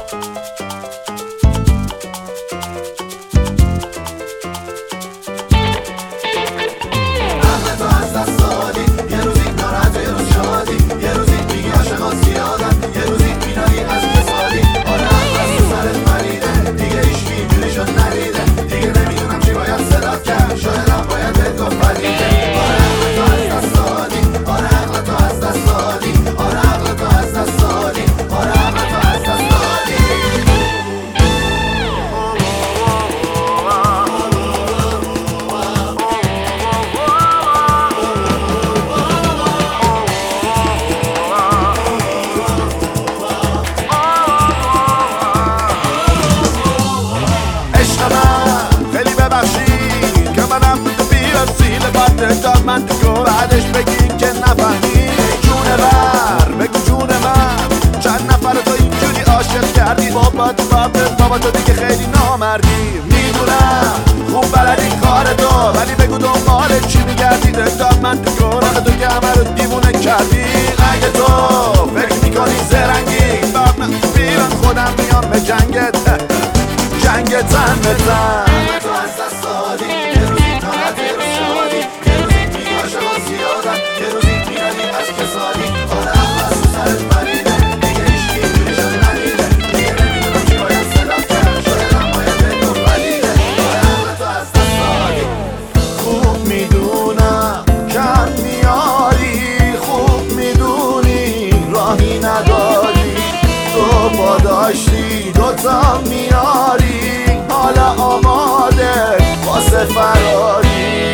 من دیگه بعدش بگین که نفهمی جونه بر بگو جون من چند نفر تو اینجوری عاشق کردی بابا تو دیگه خیلی نامردی میدونم خوب بلدی کار تو ولی بگو دنبال چی میگردی داد من دیگه آخه تو که همه رو دیوونه کردی اگه تو فکر میکنی زرنگی باب من بیرون خودم میام به جنگت زن بزن تو از دست دادی یه روزی تانت یه روز شادی یه روزی میگی عاشقا زیادن یه روزی میرنی از کسادی آره احمد تو سرت پریده دیگه هیچکی اینجوری شده ندیده دیگه نمیدونم چی باید صدات کرد شاید هم باید بگو پریده آره احمد تو از دست دادی خوب میدونم کم میاری خوب میدونی راهی نداری تو پا داشتی دوتا میاری حالا آماده واسه فراری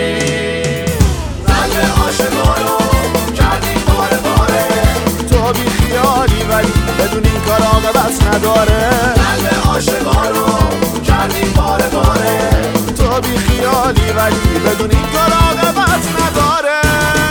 قلب عاشقا رو کردی باره تو بی خیالی ولی بدون این کار عاقبت نداره قلب عاشقا رو کردی باره تو بی خیالی ولی بدون این کار عاقبت نداره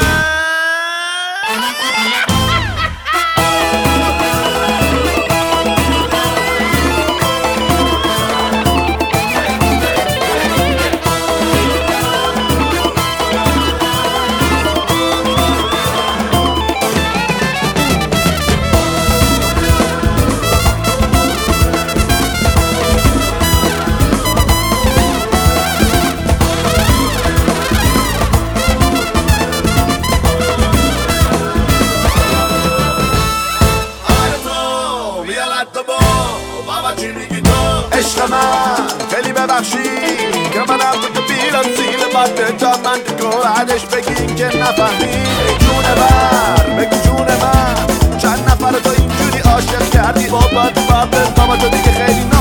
عشق من خیلی ببخشی که من هم تو بیرم سیل باده تا من دیگه بعدش بگین که نفهمی جونه بر بگو جون من چند نفر تو اینجوری عاشق کردی بابا تو دیگه خیلی